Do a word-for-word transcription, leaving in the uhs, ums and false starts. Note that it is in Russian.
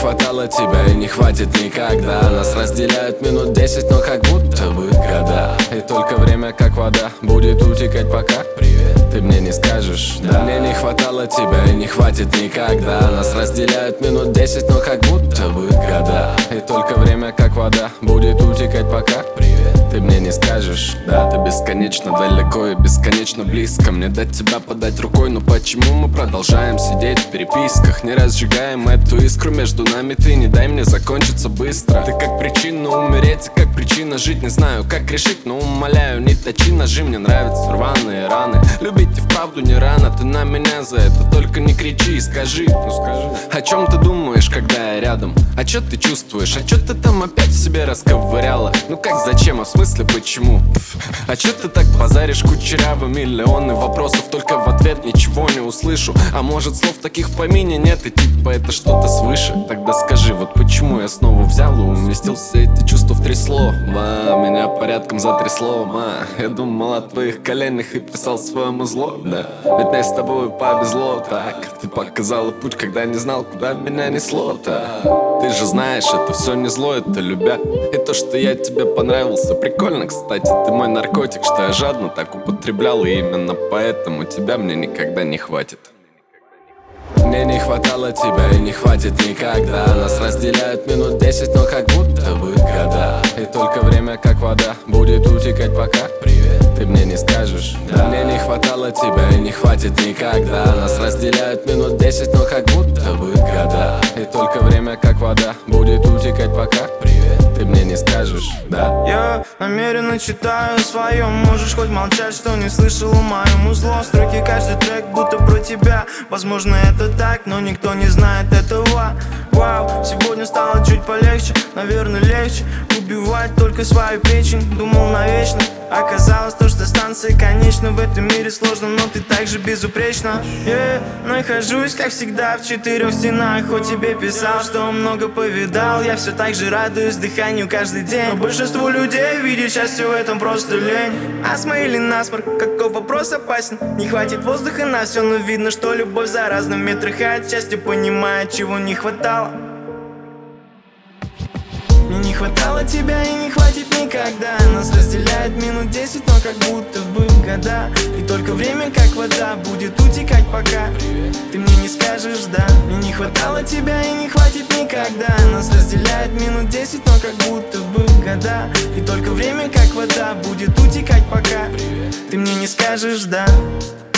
хватало тебя и не хватит никогда. Нас разделяют минут десять, но как будто бы года. И только время как вода будет утекать пока. Привет, ты мне не скажешь, да. Мне не хватало тебя и не хватит никогда. Нас разделяют минут десять, но как будто бы года. И только время как вода будет утекать пока. Привет, ты мне не скажешь, да. Ты бесконечно далеко и бесконечно близко. Мне дать тебя подать рукой, но почему мы продолжаем сидеть в переписках? Не разжигаем эту искру между нами. Ты не дай мне закончиться быстро. Ты как причина умереть и как причина жить. Не знаю как решить, но умоляю, не точи ножи. Мне нравятся рваные раны. Любить и вправду не рано. Ты на меня за это только не кричи и скажи. Ну скажи, о чем ты думаешь, когда я рядом? А чё ты чувствуешь? А чё ты там опять в себе расковыряла? Ну как зачем, а в смысле почему? А чё ты так базаришь кучеряво? Миллионы вопросов, только в ответ ничего не услышу. А может слов таких в помине нет и типа это что-то свыше? Тогда скажи, вот почему я снова взял и уместил все эти чувства в три слова? Меня порядком затрясло, ма. Я думал о твоих коленях и писал своему зло, да. Ведь мне с тобой повезло так. Ты показала путь, когда не знал, куда меня несло-то. Ты же знаешь, это все не зло, это любя. И то, что я тебе понравился, прикольно, кстати. Ты мой наркотик, что я жадно так употреблял. И именно поэтому тебя мне никогда не хватит. Мне не хватало тебя и не хватит никогда. Нас разделяют минут десять, но как будто бы года. И только время как вода будет утекать пока. Привет, ты мне не скажешь, да. Мне не хватало тебя и не хватит никогда. Нас разделяют минут десять, но как будто бы года. И только время как вода будет утекать пока. Привет, ты мне не скажешь, да. Я намеренно читаю свое. Можешь хоть молчать, что не слышал моему зло. Строки каждый трек будто про тебя. Возможно это так, но никто не знает этого. Вау, сегодня стало чуть полегче. Наверное легче убивать только свою печень. Думал навечно, оказалось то, что станция конечна. В этом мире сложно, но ты так же безупречна. yeah. Нахожусь, как всегда, в четырех стенах. Хоть тебе писал, что много повидал, я все так же радуюсь дыханию каждый день. Но большинству людей видеть счастье в этом просто лень. Астма или насморк, каков вопрос опасен? Не хватит воздуха на все, но видно, что любовь заразна в метрах. А отчасти понимает, чего не хватало. Мне не хватало тебя и не хватит никогда. Нас разделяет минут десять, но как будто бы года. И только время как вода будет утекать пока. Ты мне не скажешь, да. Мне не хватало тебя и не хватит никогда. Нас разделяет минут десять, но как будто бы года. И только время как вода будет утекать пока. Ты мне не скажешь, да.